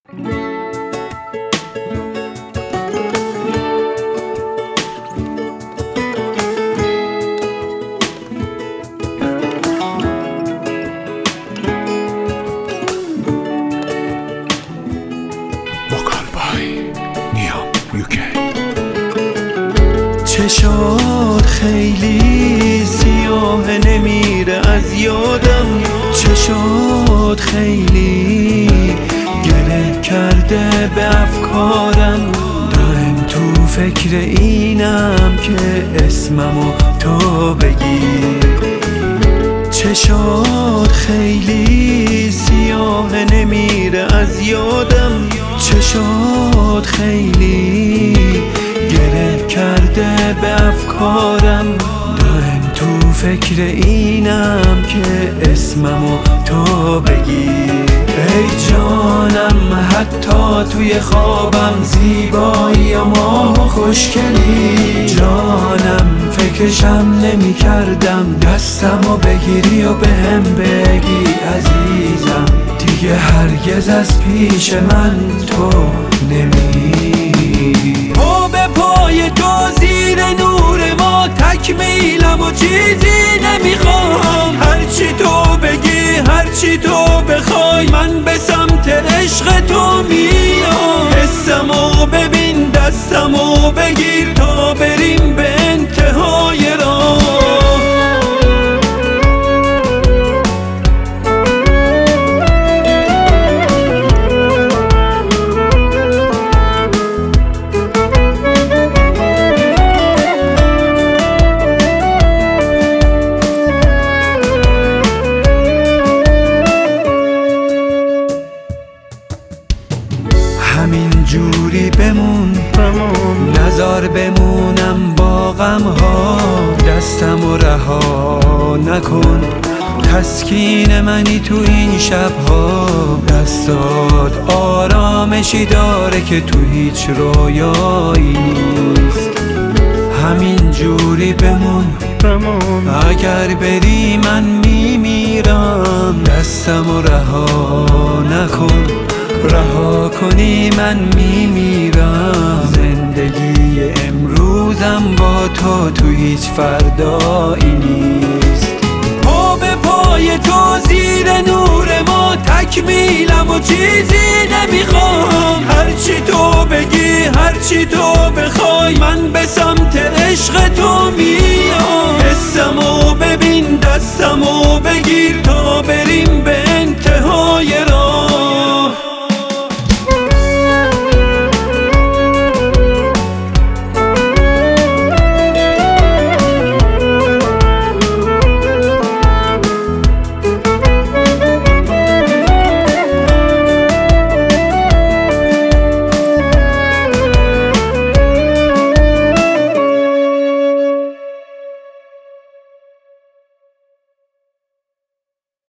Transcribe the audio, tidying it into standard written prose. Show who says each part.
Speaker 1: چشات خیلی سیاه نمیره از یادم، چشات خیلی گره کرده به افکارم، دائم تو فکر اینم که اسممو تو بگی. چشات خیلی سیاه نمیره از یادم، چشات خیلی گره کرده به افکارم، دائم تو فکر اینم که اسممو تو بگی. ای جانم حتی توی خوابم زیبایی و ماه و خوشگلی، جانم فکرشم نمی کردم دستمو بگیری و بهم بگی عزیزم دیگه هرگز از پیش من تو نمیری. پا به پای تو زیر نور ما تکمیلم و چیزی نمیخوام، هرچی تو بگی هرچی تو بخوای من به سمت عشق تو میام. حسمو ببین دستمو بگیر تا بریم به انتهای راه. همین جوری بمون نزار بمونم با غم ها، دستمو رها نکن تسکین منی تو این شبها. دستات آرامشی داره که تو هیچ رویایی نیست. همین جوری بمون اگر بری من میمیرم. دستمو رها نکن رها کنی من میمیرم. زندگی امروزم با تو هیچ فردایی نیست. پا به پای تو زیر نور ما تکمیلم و چیزی نمیخوام، هرچی تو بگی هرچی تو بخوای من به سمت عشق تو میام. حسمو ببین دستمو بگیر تا بریم به